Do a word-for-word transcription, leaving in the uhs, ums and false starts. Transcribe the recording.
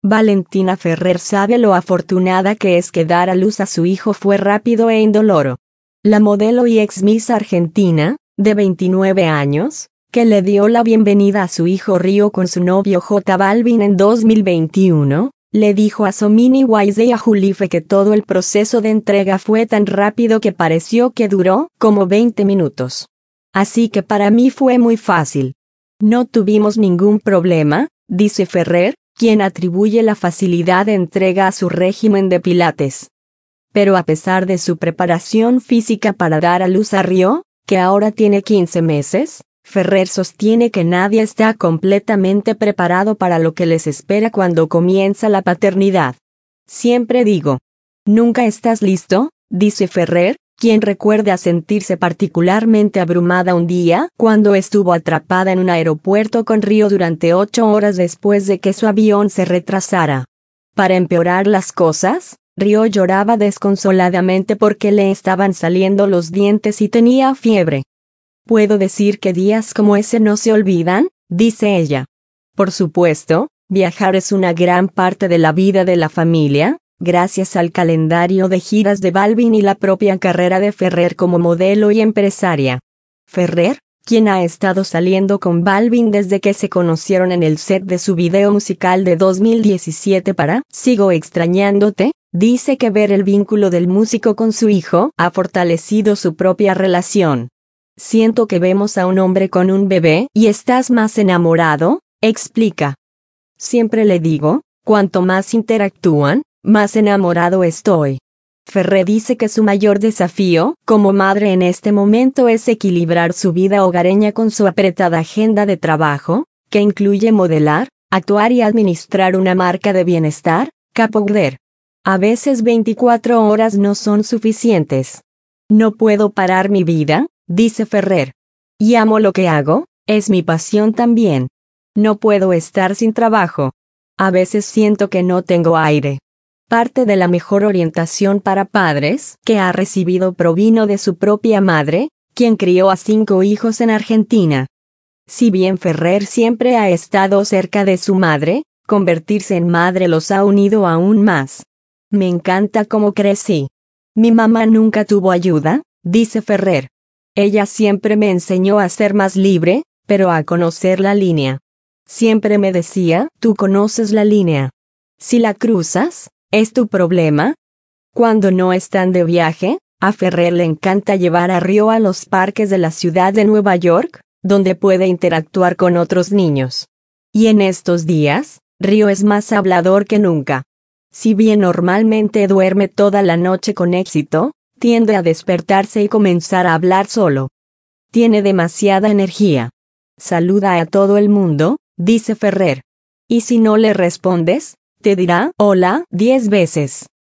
Valentina Ferrer sabe lo afortunada que es que dar a luz a su hijo fue rápido e indoloro. La modelo y ex Miss Argentina, de veintinueve años, que le dio la bienvenida a su hijo Río con su novio J Balvin en dos mil veintiuno, le dijo a Somini Wise y a Julife que todo el proceso de entrega fue tan rápido que pareció que duró como veinte minutos. Así que para mí fue muy fácil. No tuvimos ningún problema, dice Ferrer, quien atribuye la facilidad de entrega a su régimen de pilates. Pero a pesar de su preparación física para dar a luz a Río, que ahora tiene quince meses, Ferrer sostiene que nadie está completamente preparado para lo que les espera cuando comienza la paternidad. Siempre digo, ¿nunca estás listo?, dice Ferrer, quien recuerda sentirse particularmente abrumada un día cuando estuvo atrapada en un aeropuerto con Río durante ocho horas después de que su avión se retrasara. Para empeorar las cosas, Río lloraba desconsoladamente porque le estaban saliendo los dientes y tenía fiebre. «Puedo decir que días como ese no se olvidan», dice ella. Por supuesto, viajar es una gran parte de la vida de la familia, gracias al calendario de giras de Balvin y la propia carrera de Ferrer como modelo y empresaria. Ferrer, quien ha estado saliendo con Balvin desde que se conocieron en el set de su video musical de dos mil diecisiete para Sigo extrañándote, dice que ver el vínculo del músico con su hijo ha fortalecido su propia relación. «Siento que vemos a un hombre con un bebé y estás más enamorado», explica. «Siempre le digo, cuanto más interactúan, más enamorado estoy». Ferrer dice que su mayor desafío como madre en este momento es equilibrar su vida hogareña con su apretada agenda de trabajo, que incluye modelar, actuar y administrar una marca de bienestar, Capogder. A veces veinticuatro horas no son suficientes. «No puedo parar mi vida», dice Ferrer. «Y amo lo que hago, es mi pasión también. No puedo estar sin trabajo. A veces siento que no tengo aire». Parte de la mejor orientación para padres que ha recibido provino de su propia madre, quien crió a cinco hijos en Argentina. Si bien Ferrer siempre ha estado cerca de su madre, convertirse en madre los ha unido aún más. «Me encanta cómo crecí. Mi mamá nunca tuvo ayuda», dice Ferrer. «Ella siempre me enseñó a ser más libre, pero a conocer la línea. Siempre me decía, tú conoces la línea. Si la cruzas, ¿es tu problema?». Cuando no están de viaje, a Ferrer le encanta llevar a Río a los parques de la ciudad de Nueva York, donde puede interactuar con otros niños. Y en estos días, Río es más hablador que nunca. Si bien normalmente duerme toda la noche con éxito, tiende a despertarse y comenzar a hablar solo. Tiene demasiada energía. Saluda a todo el mundo, dice Ferrer. Y si no le respondes, te dirá hola diez veces.